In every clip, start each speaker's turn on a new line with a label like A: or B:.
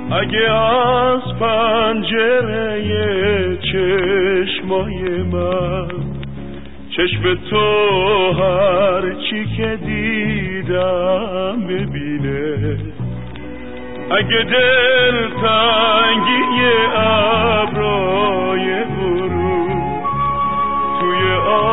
A: اگه از پنجره چشمای من چشم تو هر چی که دیدم ببینه، اگه دل تنگی ابرای غروب توی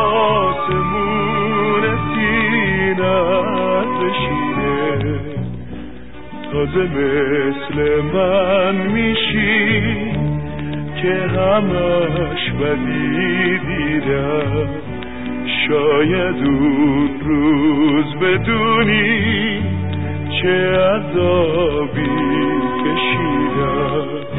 A: آسمون سینه‌ت بشینه، تازه مثل من میشی که همش بدی دیدم. شاید اون روز بدونی چه عذابی کشیدم.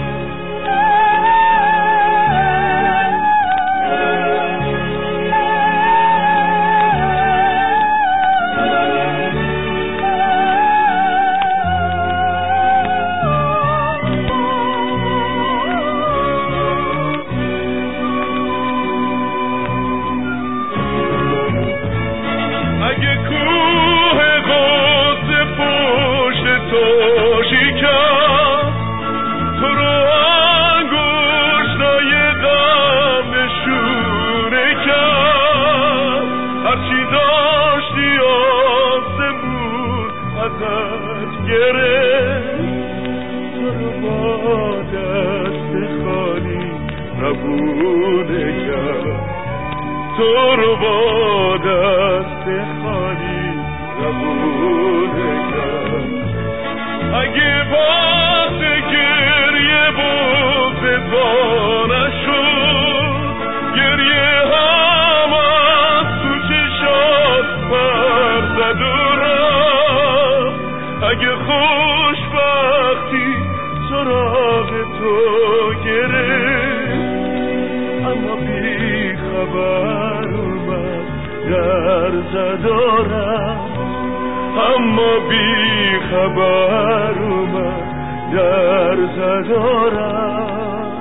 A: تو رو با دست خالی قبول کرد. اگه باز گریه بغض پا نشد، گریه هم از تو چشات پر زد و رفت، اگه خوشبختی سراغ تو گرفت، اما بی خبر اومد در زدارم، اما بی خبر اومد در زدارم.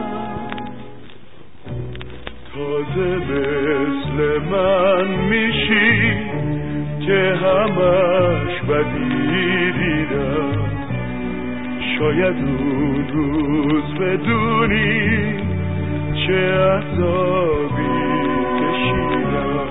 A: تازه مثل من میشی که همش بدی دیدم. شاید اون روز بدونی چه عذابی کشیدم.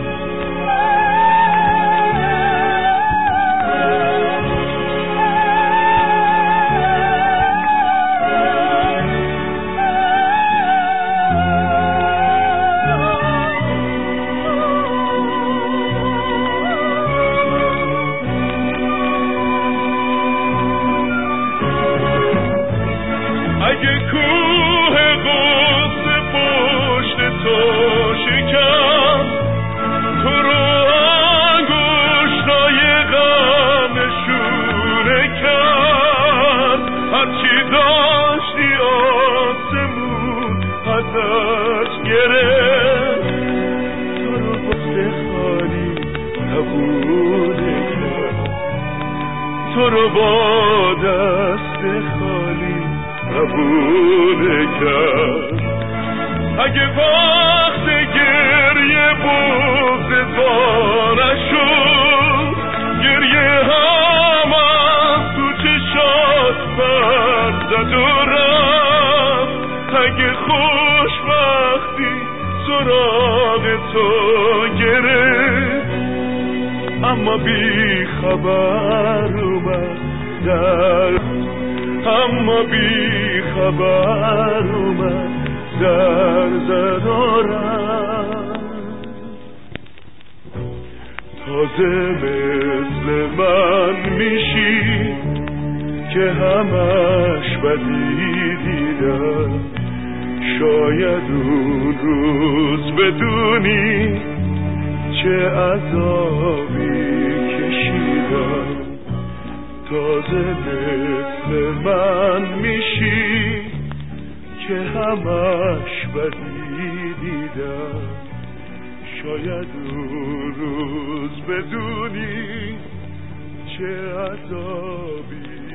A: اگه کوه غصه پشت تو شکست، تو رو انگشتای غم نشونه کرد، هرچی داشتی آسمون ازت گرفت، تو رو بسته خالی قبول کرد، تو رو با دست خالی قبول کرد. اگه وقت گریه بغض پا نشد، گریه هم از تو چشات پر زد و رفت، اگه خوشبختی سراغ تو گرفت، اما بی خبر اومد اما بی خبر اومد در زدارم. تازه مثل من میشی که همش بدی دیدم. شاید اون روز بدونی چه عذابی کشیدم. تازه مثل من میشی که همش بدی دیدم. شاید اون روز بدونی چه عذابی